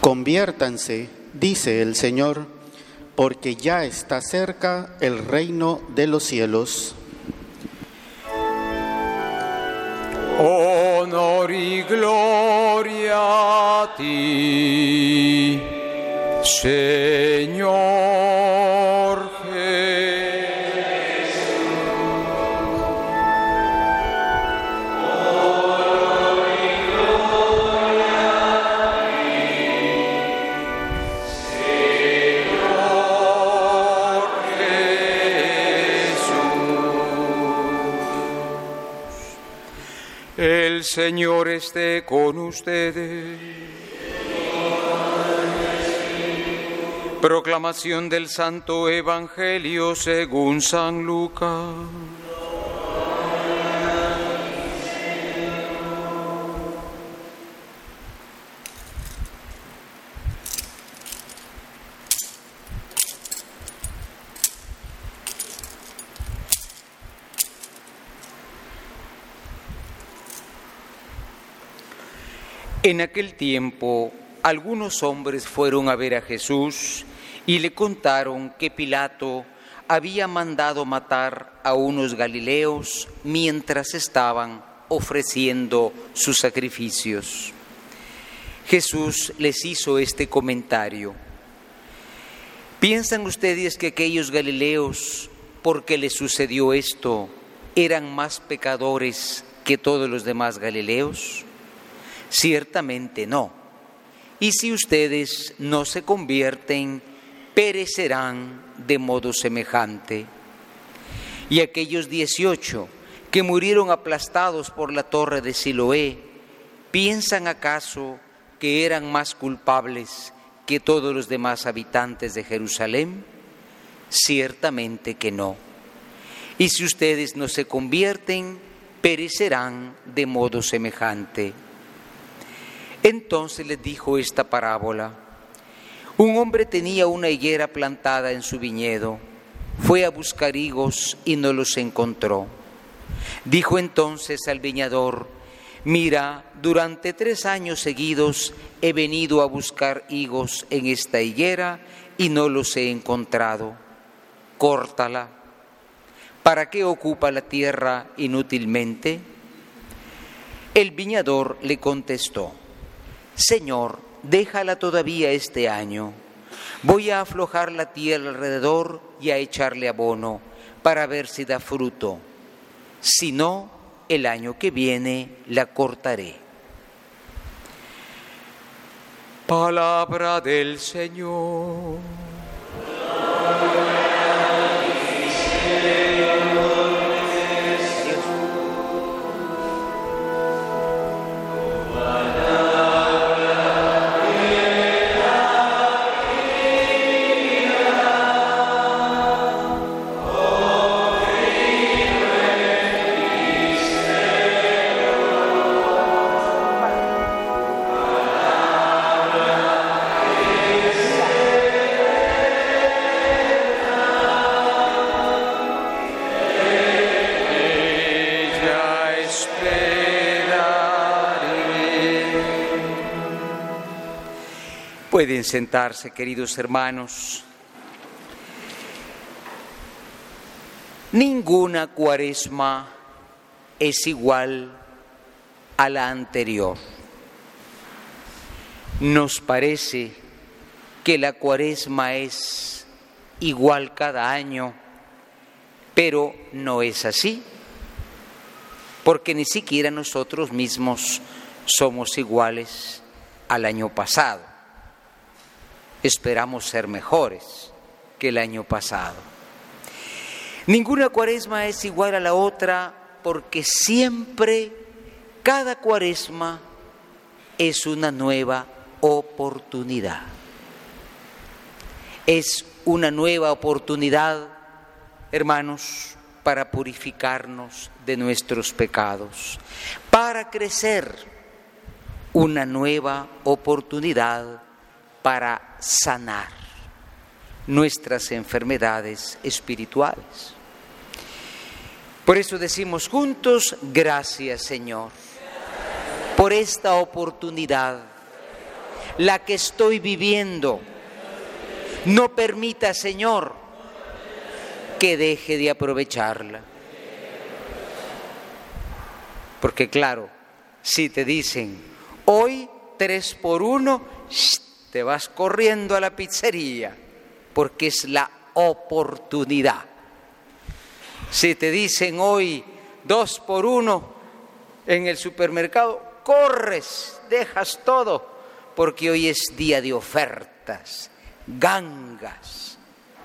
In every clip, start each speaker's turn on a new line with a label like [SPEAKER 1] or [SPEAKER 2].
[SPEAKER 1] Conviértanse, dice el Señor, porque ya está cerca el reino de los cielos.
[SPEAKER 2] Honor y gloria a ti, Señor Jesús. Honor y gloria a ti, Señor Jesús. El Señor esté con ustedes. Proclamación del Santo Evangelio según San Lucas. En aquel tiempo, algunos hombres fueron a ver a Jesús y le contaron que Pilato había mandado matar a unos galileos mientras estaban ofreciendo sus sacrificios. Jesús les hizo este comentario: ¿piensan ustedes que aquellos galileos, porque les sucedió esto, eran más pecadores que todos los demás galileos? Ciertamente no. Y si ustedes no se convierten, perecerán de modo semejante. Y aquellos 18 que murieron aplastados por la torre de Siloé, ¿piensan acaso que eran más culpables que todos los demás habitantes de Jerusalén? Ciertamente que no. Y si ustedes no se convierten, perecerán de modo semejante. Entonces les dijo esta parábola: un hombre tenía una higuera plantada en su viñedo. Fue a buscar higos y no los encontró. Dijo entonces al viñador: mira, durante 3 años seguidos he venido a buscar higos en esta higuera y no los he encontrado. Córtala. ¿Para qué ocupa la tierra inútilmente? El viñador le contestó: Señor, déjala todavía este año. Voy a aflojar la tierra alrededor y a echarle abono para ver si da fruto. Si no, el año que viene la cortaré. Palabra del Señor. Pueden sentarse, queridos hermanos. Ninguna cuaresma es igual a la anterior. Nos parece que la cuaresma es igual cada año, pero no es así, porque ni siquiera nosotros mismos somos iguales al año pasado. Esperamos ser mejores que el año pasado. Ninguna cuaresma es igual a la otra, porque siempre, cada cuaresma es una nueva oportunidad. Es una nueva oportunidad, hermanos, para purificarnos de nuestros pecados, para crecer, una nueva oportunidad para sanar nuestras enfermedades espirituales. Por eso decimos juntos: gracias, Señor, por esta oportunidad la que estoy viviendo. No permita, Señor, que deje de aprovecharla. Porque claro, si te dicen, hoy 3 por 1, te vas corriendo a la pizzería, porque es la oportunidad. Si te dicen hoy 2 por 1 en el supermercado, corres, dejas todo, porque hoy es día de ofertas, gangas.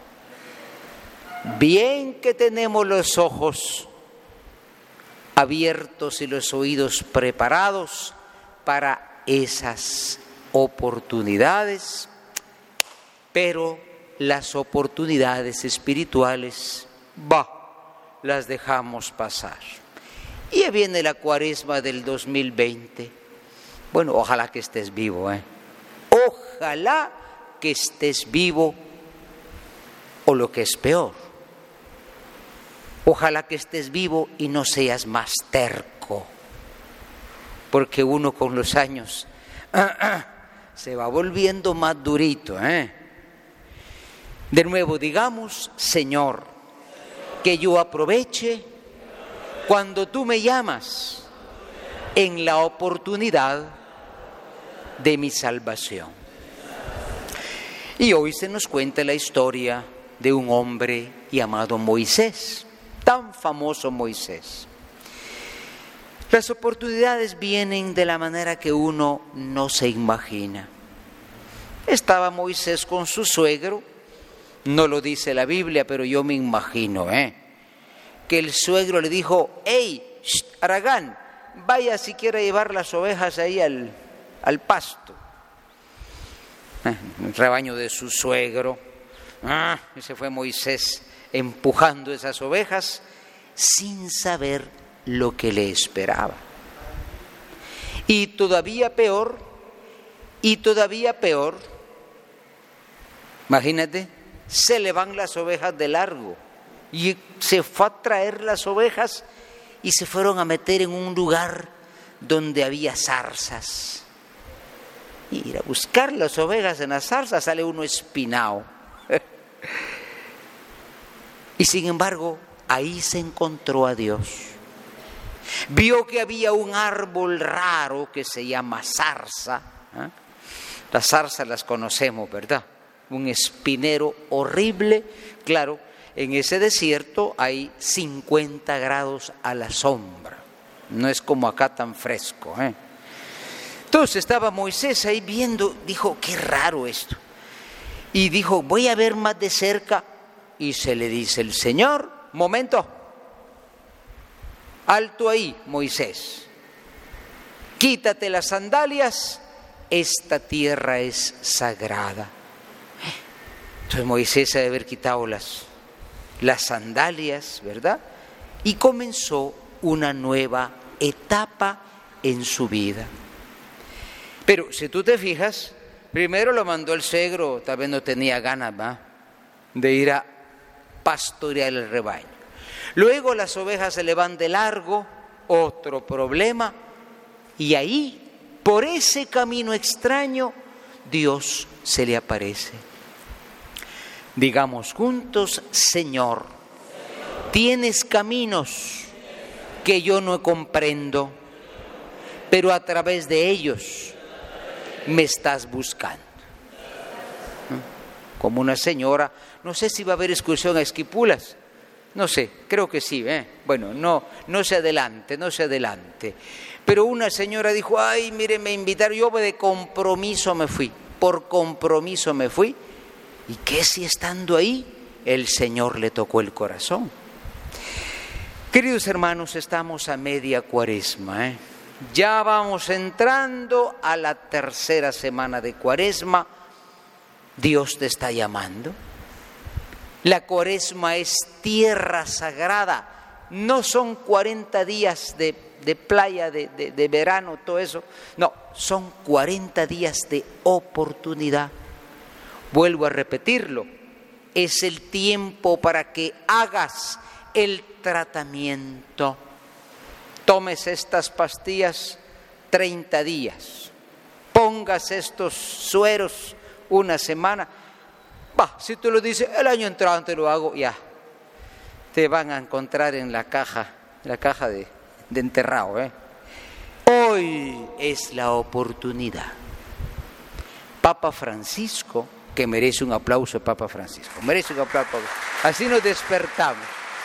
[SPEAKER 2] Bien que tenemos los ojos abiertos y los oídos preparados para esas oportunidades, pero las oportunidades espirituales, las dejamos pasar. Y ya viene la Cuaresma del 2020. Bueno, ojalá que estés vivo, Ojalá que estés vivo, o lo que es peor, ojalá que estés vivo y no seas más terco, porque uno con los años se va volviendo más durito, De nuevo, digamos, Señor, que yo aproveche cuando tú me llamas en la oportunidad de mi salvación. Y hoy se nos cuenta la historia de un hombre llamado Moisés, tan famoso Moisés. Las oportunidades vienen de la manera que uno no se imagina. Estaba Moisés con su suegro, no lo dice la Biblia, pero yo me imagino, que el suegro le dijo, hey, Aragán, vaya si quiere llevar las ovejas ahí al pasto. El rebaño de su suegro. Y se fue Moisés empujando esas ovejas sin saber lo que le esperaba. Y todavía peor, imagínate, se le van las ovejas de largo. Y se fue a traer las ovejas y se fueron a meter en un lugar donde había zarzas. Y ir a buscar las ovejas en las zarzas, sale uno espinado. Y sin embargo, ahí se encontró a Dios. Vio que había un árbol raro que se llama zarza. Las zarzas las conocemos, ¿verdad? Un espinero horrible. Claro, en ese desierto hay 50 grados a la sombra. No es como acá tan fresco, Entonces estaba Moisés ahí viendo, dijo, qué raro esto. Y dijo, voy a ver más de cerca. Y se le dice el Señor, momento, alto ahí, Moisés. Quítate las sandalias, esta tierra es sagrada. Entonces Moisés ha de haber quitado las sandalias, ¿verdad? Y comenzó una nueva etapa en su vida. Pero si tú te fijas, primero lo mandó el suegro, tal vez no tenía ganas de ir a pastorear el rebaño. Luego las ovejas se le van de largo, otro problema. Y ahí, por ese camino extraño, Dios se le aparece. Digamos juntos, Señor, tienes caminos que yo no comprendo, pero a través de ellos me estás buscando. Como una señora, no sé si va a haber excursión a Esquipulas, no sé, creo que sí, Bueno, no se adelante. Pero una señora dijo, ay, mire, me invitaron, yo de compromiso me fui, por compromiso me fui. ¿Y qué si estando ahí el Señor le tocó el corazón? Queridos hermanos, estamos a media Cuaresma, Ya vamos entrando a la tercera semana de Cuaresma. Dios te está llamando. La Cuaresma es tierra sagrada. No son 40 días de playa, de verano, todo eso. No, son 40 días de oportunidad. Vuelvo a repetirlo. Es el tiempo para que hagas el tratamiento. Tomes estas pastillas 30 días. póngase estos sueros una semana. Si tú lo dices, el año entrante lo hago, ya. Te van a encontrar en la caja de enterrado. Hoy es la oportunidad. Papa Francisco, que merece un aplauso, Papa Francisco, merece un aplauso. Así nos despertamos.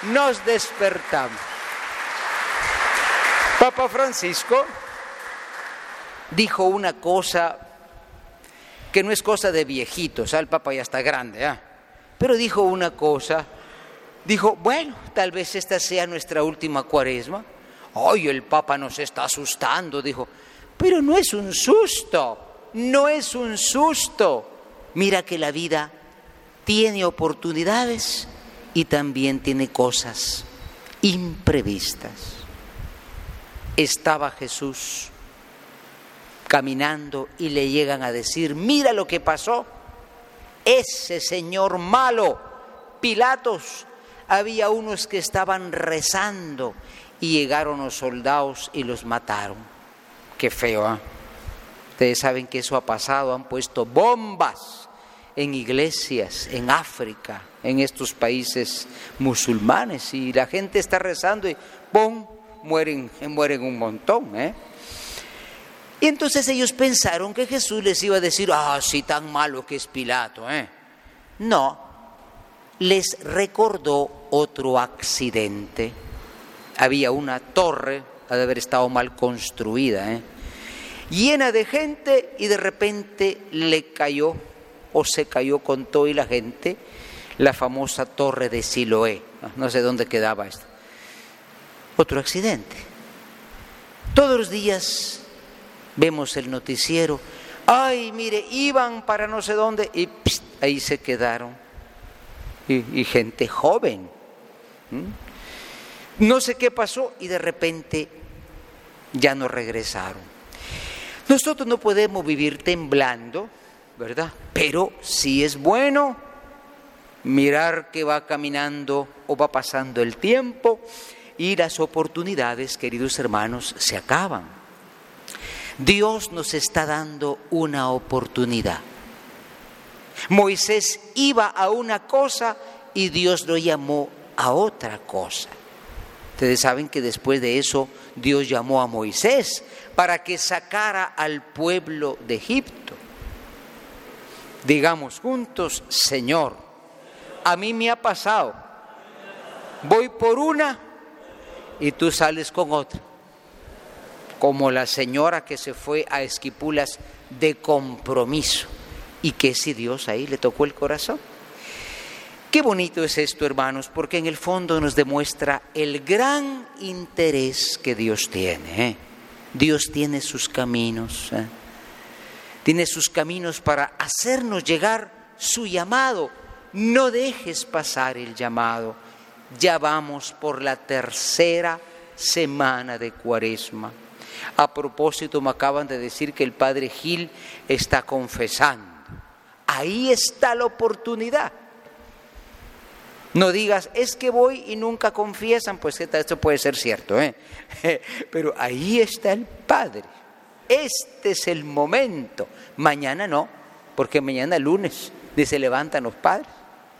[SPEAKER 2] Papa Francisco dijo una cosa que no es cosa de viejitos, el Papa ya está grande, pero dijo una cosa, dijo, bueno, tal vez esta sea nuestra última cuaresma. Ay, el Papa nos está asustando, dijo, pero no es un susto, Mira que la vida tiene oportunidades y también tiene cosas imprevistas. Estaba Jesús caminando y le llegan a decir, mira lo que pasó, ese señor malo, Pilatos, había unos que estaban rezando y llegaron los soldados y los mataron. Qué feo, Ustedes saben que eso ha pasado, han puesto bombas en iglesias, en África, en estos países musulmanes, y la gente está rezando y ¡pum!, mueren un montón, Y entonces ellos pensaron que Jesús les iba a decir, sí, tan malo que es Pilato, No, les recordó otro accidente. Había una torre, ha de haber estado mal construida, llena de gente, y de repente le cayó, o se cayó con todo y la gente, la famosa torre de Siloé. No sé dónde quedaba esto. Otro accidente. Todos los días vemos el noticiero, ay, mire, iban para no sé dónde y ahí se quedaron. Y gente joven. No sé qué pasó y de repente ya no regresaron. Nosotros no podemos vivir temblando, ¿verdad? Pero sí es bueno mirar que va caminando o va pasando el tiempo y las oportunidades, queridos hermanos, se acaban. Dios nos está dando una oportunidad. Moisés iba a una cosa y Dios lo llamó a otra cosa. Ustedes saben que después de eso Dios llamó a Moisés para que sacara al pueblo de Egipto. Digamos juntos, Señor, a mí me ha pasado, voy por una y tú sales con otra. Como la señora que se fue a Esquipulas de compromiso y que si Dios ahí le tocó el corazón. Qué bonito es esto, hermanos, porque en el fondo nos demuestra el gran interés que Dios tiene. Dios tiene sus caminos, tiene sus caminos para hacernos llegar su llamado. No dejes pasar el llamado. Ya vamos por la tercera semana de Cuaresma. A propósito, me acaban de decir que el padre Gil está confesando. Ahí está la oportunidad. No digas, es que voy y nunca confiesan, pues esto puede ser cierto, pero ahí está el Padre. Este es el momento. Mañana no, porque mañana lunes se levantan los padres.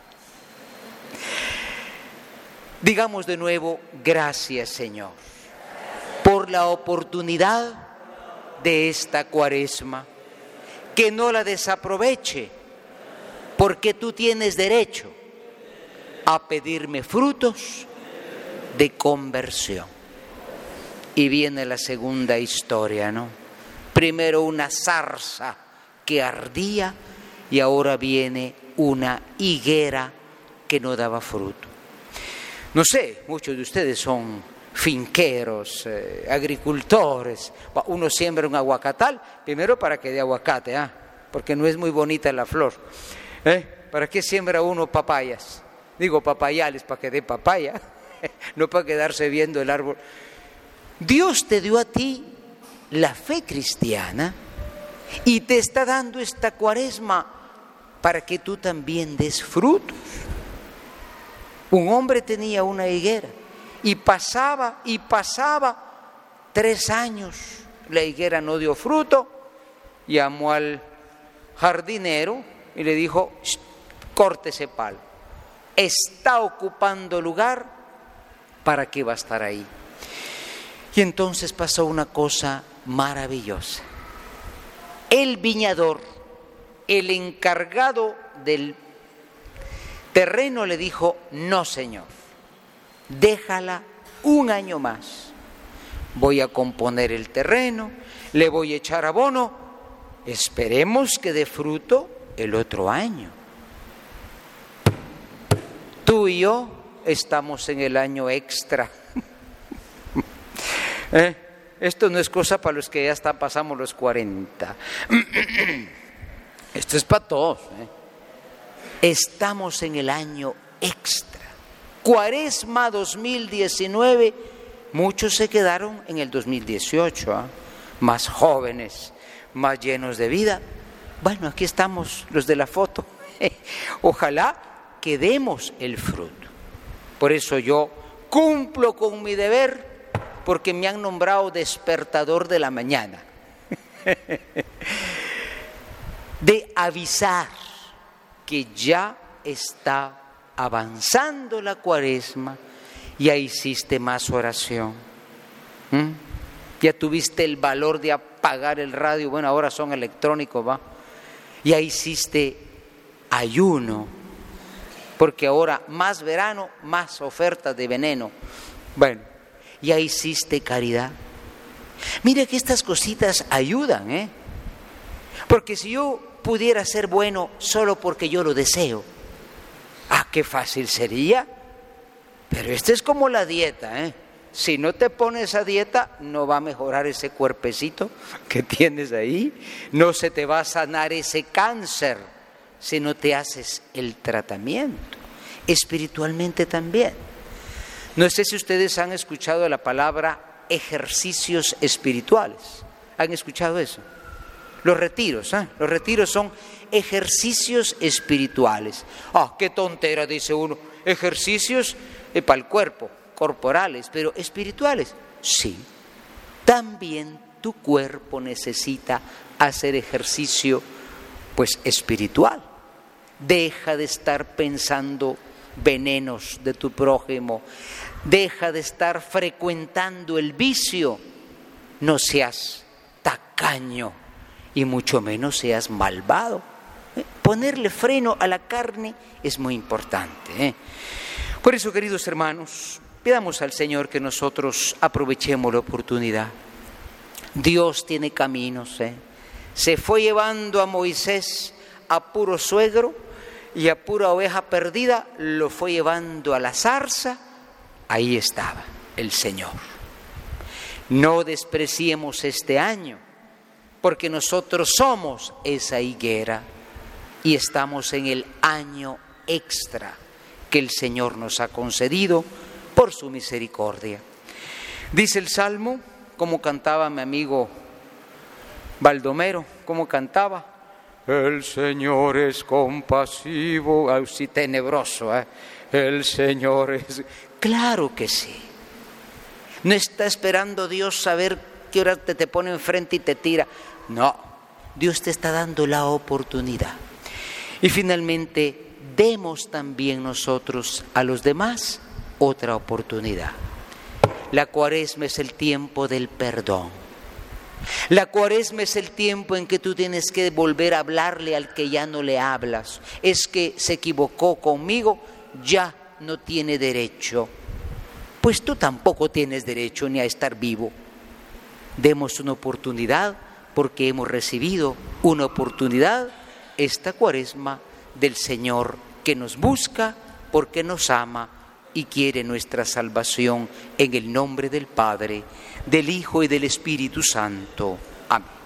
[SPEAKER 2] Digamos de nuevo, gracias Señor, por la oportunidad de esta Cuaresma. Que no la desaproveche, porque tú tienes derecho a pedirme frutos de conversión. Y viene la segunda historia, ¿no? Primero una zarza que ardía y ahora viene una higuera que no daba fruto. No sé, muchos de ustedes son finqueros, agricultores. Uno siembra un aguacatal, primero para que dé aguacate, porque no es muy bonita la flor. ¿Para qué siembra uno papayas? Digo papayales para que dé papaya, no para quedarse viendo el árbol. Dios te dio a ti la fe cristiana y te está dando esta Cuaresma para que tú también des frutos. Un hombre tenía una higuera y pasaba 3 años, la higuera no dio fruto llamó al jardinero y le dijo: corte ese palo, está ocupando lugar, ¿para qué va a estar ahí? Y entonces pasó una cosa maravillosa. El viñador, el encargado del terreno, le dijo: no, señor, déjala un año más. Voy a componer el terreno, le voy a echar abono, esperemos que dé fruto el otro año. Tú y yo estamos en el año extra. Esto no es cosa para los que ya pasamos los 40. Esto es para todos. Estamos en el año extra. Cuaresma 2019, muchos se quedaron en el 2018, más jóvenes, más llenos de vida. Bueno, aquí estamos los de la foto. Ojalá que demos el fruto. Por eso yo cumplo con mi deber, porque me han nombrado despertador de la mañana, de avisar que ya está avanzando la Cuaresma. Ya hiciste más oración, ya tuviste el valor de apagar el radio, bueno, ahora son electrónicos, ¿va? Ya hiciste ayuno, porque ahora más verano, más ofertas de veneno. Bueno, ya hiciste caridad. Mire que estas cositas ayudan, porque si yo pudiera ser bueno solo porque yo lo deseo, qué fácil sería. Pero esto es como la dieta, Si no te pones a dieta, no va a mejorar ese cuerpecito que tienes ahí, no se te va a sanar ese cáncer si no te haces el tratamiento. Espiritualmente también. No sé si ustedes han escuchado la palabra ejercicios espirituales. ¿Han escuchado eso? Los retiros, los retiros son ejercicios espirituales. Qué tontera, dice uno, ejercicios para el cuerpo, corporales, pero espirituales. Sí, también tu cuerpo necesita hacer ejercicio, pues espiritual. Deja de estar pensando venenos de tu prójimo, deja de estar frecuentando el vicio, no seas tacaño y mucho menos seas malvado. Ponerle freno a la carne es muy importante. Por eso, queridos hermanos, pidamos al Señor que nosotros aprovechemos la oportunidad. Dios tiene caminos. Se fue llevando a Moisés a puro suegro y a pura oveja perdida, lo fue llevando a la zarza. Ahí estaba el Señor. No despreciemos este año, porque nosotros somos esa higuera y estamos en el año extra que el Señor nos ha concedido por su misericordia. Dice el Salmo, como cantaba mi amigo Baldomero, como cantaba: el Señor es compasivo, sí, tenebroso, el Señor es... Claro que sí. No está esperando Dios saber qué hora te pone enfrente y te tira. No, Dios te está dando la oportunidad. Y finalmente, demos también nosotros a los demás otra oportunidad. La Cuaresma es el tiempo del perdón. La Cuaresma es el tiempo en que tú tienes que volver a hablarle al que ya no le hablas. Es que se equivocó conmigo, ya no tiene derecho. Pues tú tampoco tienes derecho ni a estar vivo. Demos una oportunidad, porque hemos recibido una oportunidad esta Cuaresma del Señor, que nos busca porque nos ama y quiere nuestra salvación, en el nombre del Padre, del Hijo y del Espíritu Santo. Amén.